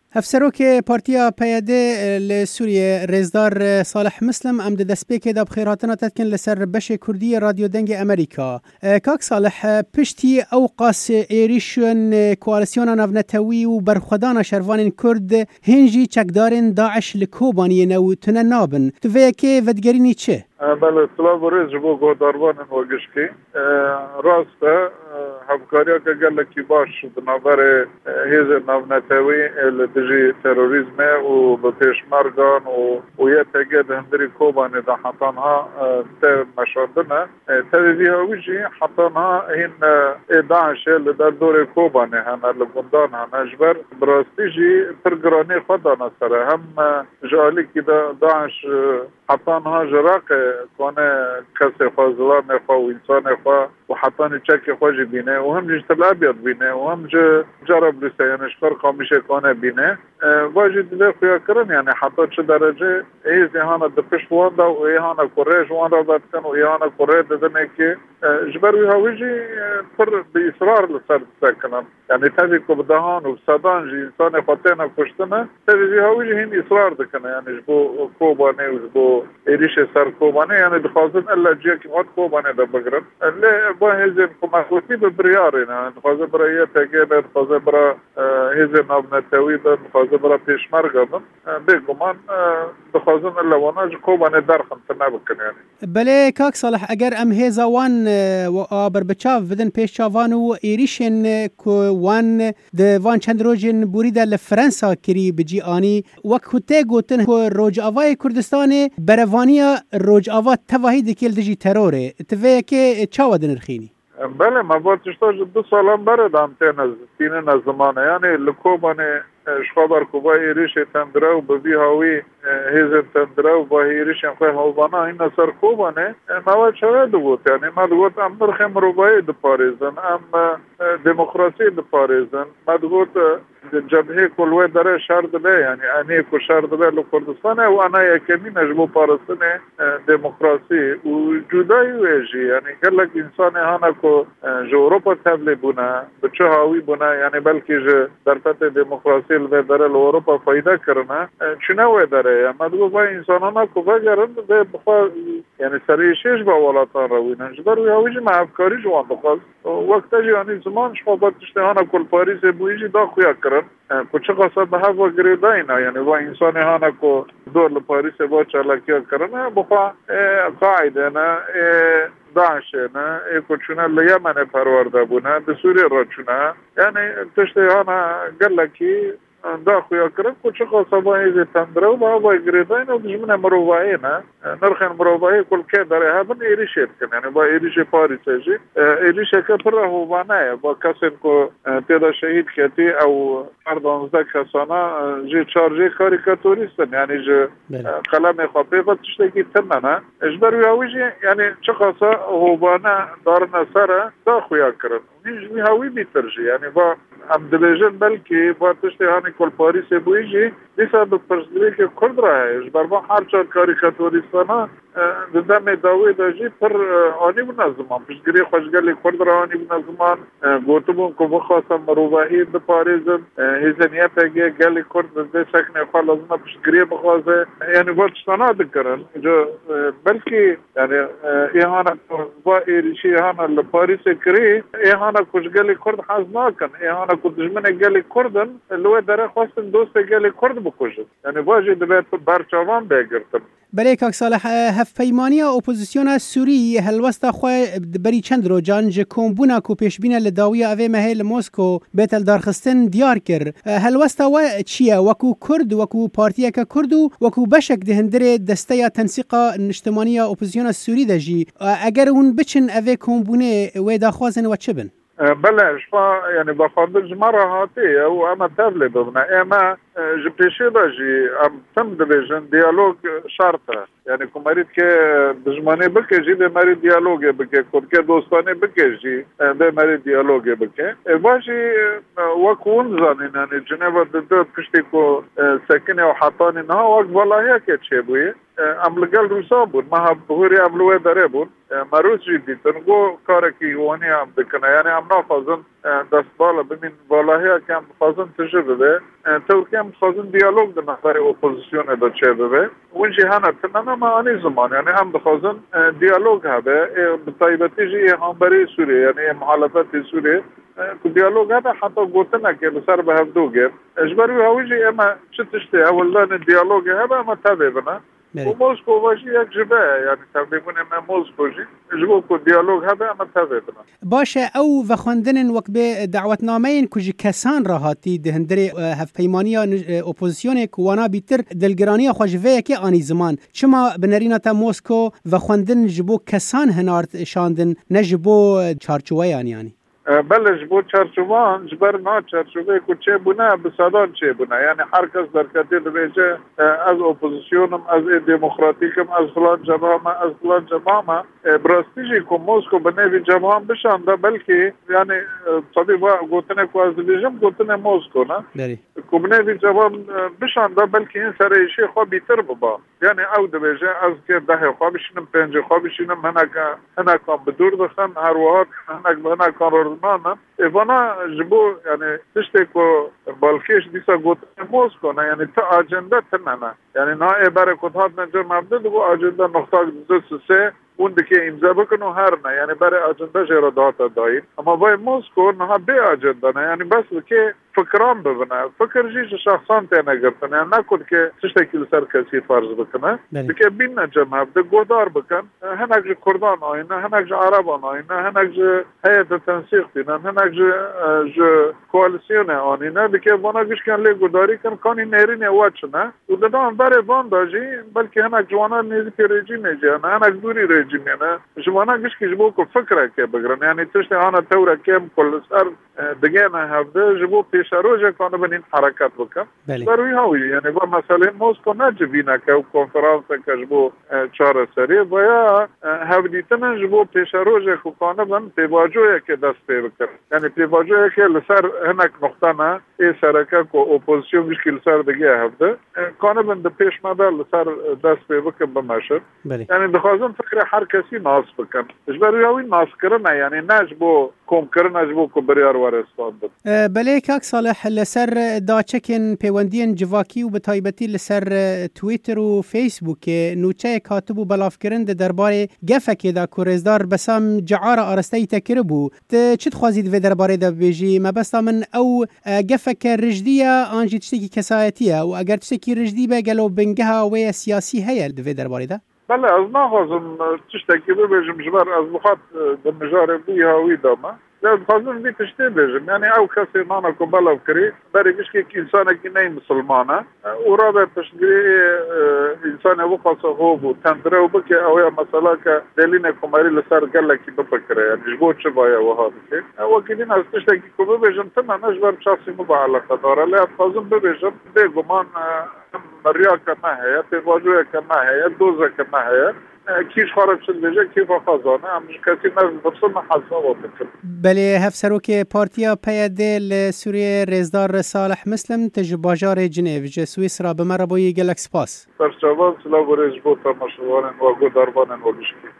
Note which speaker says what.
Speaker 1: هفسروک پارتیا پیاده لسوریه رزدار صالح مسلم ام دسپیک دا بخیراتنا تدکن لسر بش کردی رادیو دنگ امریکا. کاک صالح پشتی او قاس ایریشون کوالسیون نفتوی و برخودان شروان کرد هنجی چکدارن داعش لکوبانی نو تنه نابن. تو که ودگرینی چه؟
Speaker 2: بله طلاب ریز جبو گوداروان وگشکی راسته همکاریا که گلکی باش بنابر هیز نفتوی لدجی تروریزم و بپیشمرگان و یه تگید هندری کوبانی دا حتانها تا مشاردنه تاویزی هاویجی حتانها این داعشه لدر دور کوبانی هنه لگندان هنه جبر براستی جی پرگرانی خودانه سره هم جالی که داعش حتانها جراق کنه کسی خواه نخواه و انسان خواه و حتانی چک خواهی بینه و هم جشتل ابیاد بینه و هم جرب لیسه یعنی فرقا میشه کنه بینه واجی دیده خویا کرن یعنی حتی چه درجه ایز ایهانا دپش وانده و ایهانا کوریش وانده دادکن و ایهانا کوری دادنه که جبروی هاویجی پر به اصرار لسر سکنن یعنی تاوی که بدهان و بسادان جی انسان خاطینا کشتنه تاوی هاویجی هین اصرار دکنه یعنی جبو کوبانه و جبو ایریش سر کوبانه یعنی دخوازن الا جیه که خود کوبانه دا بگرن با هزین کمکوتی ببریارین دخوازن برای یه تگیده دخوازن برای هزین نابنتوی دا دخوازن برای پیشمرگا بن بگمان دخوازن الا وانا کوبانه درخن تنبکن یعنی
Speaker 1: بله کاک صالح اگر ام هزاوان و آبر بچاو بدن پیش چاوان و ایریشن وان دوان چند روزن بوریده لفرنسا کری بجی آنی وکوته گوتن روج آوای کردستان بروانیا روج آوا تواهی دکیل دجی تروره توی که چاوا دنرخینی
Speaker 2: بله ما باتشتاج 2 سالان بردم تینه نزمانه یعنی لکوبانه شخابر کوبا ایریش تندرو ببی هاوی هیزن تندرو با ایریش خواه هاوانا این نصر کوبانه مواد شوه دوگوت یعنی ما دوگوت ام نرخم روبایی دو پاریزن ام دموکراسی دو پاریزن ما دوگوت جبهه کلوه داره شرد به یعنی انی کو شرد به لکردستانه و انا یکمی نجبو پارستنه دموکراسی و جدایی ویجی یعنی گلک انسان هانا کو جو اروپا تبلی بونه بچه هاوی بونه یعنی بلکه در فتح دموکراسی به در اروپا فایده کرنه چنه و داره اما دو با انسانانا کو بگرن به بخوا یعنی سریشش با ولاتان روینن جبر و هاویج معافکاری جوان بخواست وقتا یعنی زمان شما با تشتهانا کل پاریس بویجی دا خویا کرن کو چه قصد به هوا گریداینا یعنی با انسان هانا کو دور پاریس با چالاکیا کرنه بخوا قاعده نه داعشه نه اکوچونه لیمن پرورده بونه به سوریه را چونه یعنی تشتهانا گلکی دا خویا کرن کو چه قصد با ایزی تندرو با گریداین و دجمن مروبایی نه نرخن مروبایی کل که داره هبن ایریشت کن یعنی با ایریش پاریسه جی ایریشه که پر رهوبانه با کسین کو تیدا شهید کتی او 12 کسانا جی چارجی کاریکاتوریستن یعنی جی قلم خطیقه تشتکی تنه نه اجبر هاوی جی یعنی چه قصد هوبانه دارن سره دا خویا کرن نیجمی هاوی بیتر جی یعنی با ام دبیجن بلکی با تشتهانی کل پاریس بویجی دیسا به پرسدوی که کرد راه اجبر با هر چار کاریکاتوریستانا دم داوی داجی پر آنی بنا زمان پشگری خوشگلی کرد را آنی بنا زمان گوتمون که بخواستم مروباهی ده پاریزن هیزنیه پگه گلی کرد ده سکنه خواه لازمه پشگری بخواسته یعنی بارچستانا دکرن بلکی یعنی ایهانا با ایریشی ایهانا لپاریس کری ایهانا کشگلی کرد حاز ناکن ایهانا کدجمن گلی کردن لوه داره خواستن دوست گلی کرد بکشن یعنی باجی دبیت برچاوان بگرتن
Speaker 1: بله کاک صالح هف پیمانی اپوزیسیون سوری هلوستا خو بری چند رو جانج کومبونا کو پیشبینه لداوی اوی مهل مسکو بیتل دارخستن دیار کر هلوستا و چیه وکو کرد وکو پارتیا که کرد وکو بشک دهندره دسته تنسیق اجتماعی اپوزیسیون سوری دجی اگر اون بچن اوی کومبونه و داخوازن و چبن
Speaker 2: بله شما یعنی با خاطر جمع راحتی او اما تبلی ببنه اما جبتشی داجی ام تم دبیجن دیالوگ شرطه یعنی کمارید که دجمانی بکه جی ده ماری دیالوگ بکه کد که دوستانی بکه جی ده ماری دیالوگ بکه باشی وکون زنین یعنی جنیو ده پشتی کو سکنه و حطانی نه وقت والایه که چه بویه ام لگل روسا بود ما بهوری ابلوه داره بود مروز جی دیتن گو کارکی وانی هم بکنه یعنی هم نخوازن دست بالا ببین والله که هم خوازن تجربه ترکیه هم خوازن دیالوگ در نظر اپوزیسیون دا چه ببه ونجی هنه تنانا ما آنی زمان یعنی هم خوازن دیالوگ هبه بطایبتی جی همبری سوریه یعنی محالفت سوریه که دیالوگ هبه حتی گوتنه که بسر به هفدو گیر اجباری هاویجی اما چه تشتی اولان دیالوگ هبه اما تبه بنا و موسکو واجی یک جبه یعنی تبلیغون اما موسکو جی جبو که دیالوگ هبه اما تبه بنا
Speaker 1: باشه او و خوندن وقت به دعوتنامه کجی کسان راحتی دهندری هف پیمانی اپوزیسیون کوانا بیتر دلگرانی خوشوه که آنی زمان چما بنریناتا موسکو و خوندن جبو کسان هنارت شاندن نجبو چارچوه یعنی
Speaker 2: بله جبو چارچوبان جبر نا چارچوبه که چه بونه بسادان چه بونه یعنی هر کس در کتی دویجه از اپوزیسیونم از دموکراتیکم از فلان جماعه برستیجی که موسکو بنوی جماعه بشانده بلکه یعنی صدی گوتنه که از دیجم گوتنه موسکو نه که بنوی جماعه بشانده بلکه این سرایشی خواه بیتر ببا یعنی او دویجه از که ده خواه بشینم پنج خواه بشینم هنکان بدور دستن هر وقت هنکان نه ایوانا جبو یعنی تشتی که بالکیش دیسا گوتن موسکو نه یعنی تا آجنده تنه یعنی نا ایباره کتحات نجر مبده دو آجنده نقطه سه اون دکی امضا بکنو هر نه یعنی برای آجنده جرا داتا داید اما بای موسکو نه به آجنده نه یعنی بس که فکران ببنه فکر جیش شخصان تینه گرتن یعنی نکن که تشتی کل سر کسی فرض بکنه دکی بین نجمع بده گودار بکن هنک جو کردان آینه هنک جو عربان آینه هنک جو حیات تنسیق دینن هنک جو کوالسیون آنینه دکی وانا گوش کن لی گوداری کن کانی نیرین واچنه و دادان برای وان داجی بلکه هنک جوانا نیزی که رژیم نیجیانه هنک دوری رژیم یعنی جوانا گوش که جبو که فکره که بگرن یعنی تشتی آنا توره کم کل سر دگه نه هفته جبو پیش روزه کانو بنین حرکت بکن بروی هاوی یعنی با مسئله موسکو نجبینه که او کنفرانس که جبو چهار سری و یا هفدیتن جبو پیش روزه که کانو بن پیواجوه که دست پی بکن یعنی پیواجوه که لسر هنک نقطه نه ای سرکه که اپوزیسیون بیش که لسر دگه هفته کانو بن ده پیش مدر لسر دست پی بکن بمشد یعنی دخوازم فکر هر کسی ناس بکن اجبروی هاوی ناس کرنه یعنی نجبو کم کرنه جبو که بریار وارستان بود
Speaker 1: بله کاک صالح لسر داچکن پیوندین جواکی و بتایبتی لسر تویتر و فیسبوک نوچه کاتب و بلاف کرند درباره گفه دا کورزدار بسام جعار آرسته تکره بو چه خوازید و درباره دا بیجی مبستا من او گفه که رجدیه آنجی تشتکی کسایتیه و اگر تشتکی رجدی بگلو بنگه و سیاسی هیه دوی درباره دا؟
Speaker 2: بله از نخوازم تشتکی ببیجم جبر از بخواد دمجاره بوی هاوی دامه خواستم بی تشتی بیجم یعنی او کسی نانا کو بلاو کری برای کشکی که انسانه که نی مسلمانه او را به پشتگیری انسانه وقصه خوب و تندره و بکی اویا مسئله که دلین کماری لسر گله کی بپکره یعنی جبو چه بایا و ها بکی وکیدین از تشتی که ببیجم تنه نجبر شخصی مبعلقه داره لیت خواستم ببیجم بگمان مریا که نه پیواجوه که نه دوزه که نه کیش خارج شد بجه کیف خزانه همش کسی نزد بسن حساب بکن
Speaker 1: بله هفسروک پارتیا پیاده سوریه رزدار صالح مسلم تجباجار جنیو جه سوئیسرا به مربوی گلکس پاس
Speaker 2: سرچوان سلاو رزبو تماشوانن و گوداربانن و بشکی